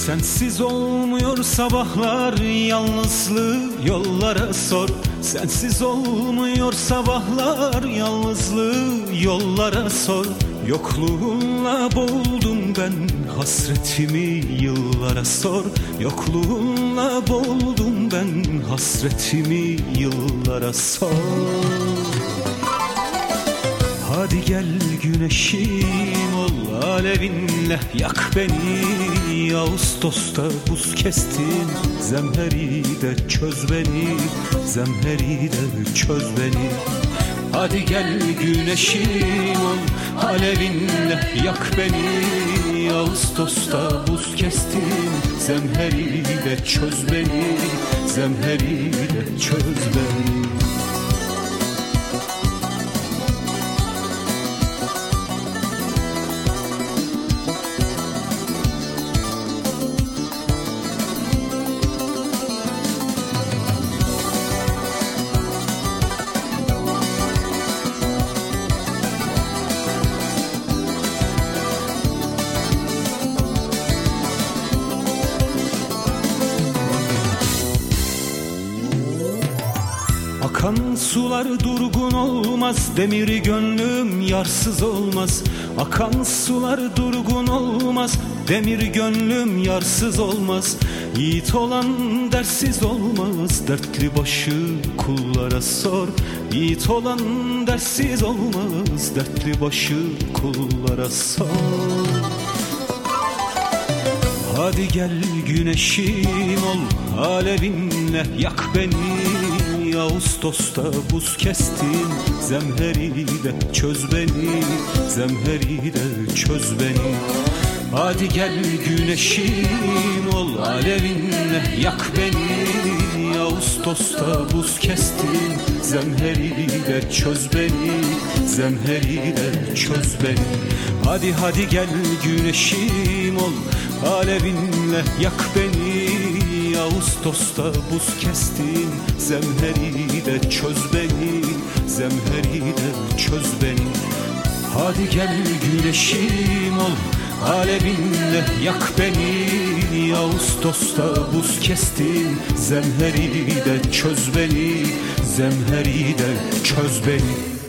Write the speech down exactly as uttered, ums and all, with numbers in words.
Sensiz olmuyor sabahlar, yalnızlığı yollara sor. Sensiz olmuyor sabahlar, yalnızlığı yollara sor. Yokluğunla boğuldum ben, hasretimi yıllara sor. Yokluğunla boğuldum ben, hasretimi yıllara sor. Hadi gel güneşim ol, alevinle yak beni. Ağustos'ta buz kestin, zemheri de çöz beni. Zemheri de çöz beni. Hadi gel güneşim ol, alevinle yak beni. Ağustos'ta buz kestin, zemheri de çöz beni. Zemheri de çöz beni. Akan sular durgun olmaz, demir gönlüm yarsız olmaz. Akan sular durgun olmaz, demir gönlüm yarsız olmaz. Yiğit olan dersiz olmaz, dertli başı kullara sor. Yiğit olan dersiz olmaz, dertli başı kullara sor. Hadi gel güneşim ol, alevinle yak beni. Ağustos'ta buz kestin, zemheri de çöz beni. Zemheri de çöz beni. Hadi gel güneşim ol, alevinle yak beni. Ağustos'ta buz kestin, zemheri de çöz beni. Zemheri de çöz beni. Hadi hadi gel güneşim ol, alevinle yak beni. Ağustos'ta buz kestin, zemheri de çöz beni. Zemheri de çöz beni. Hadi gel güneşim ol, alevinle yak beni. Ağustos'ta buz kestin, zemheri de çöz beni. Zemheri de çöz beni.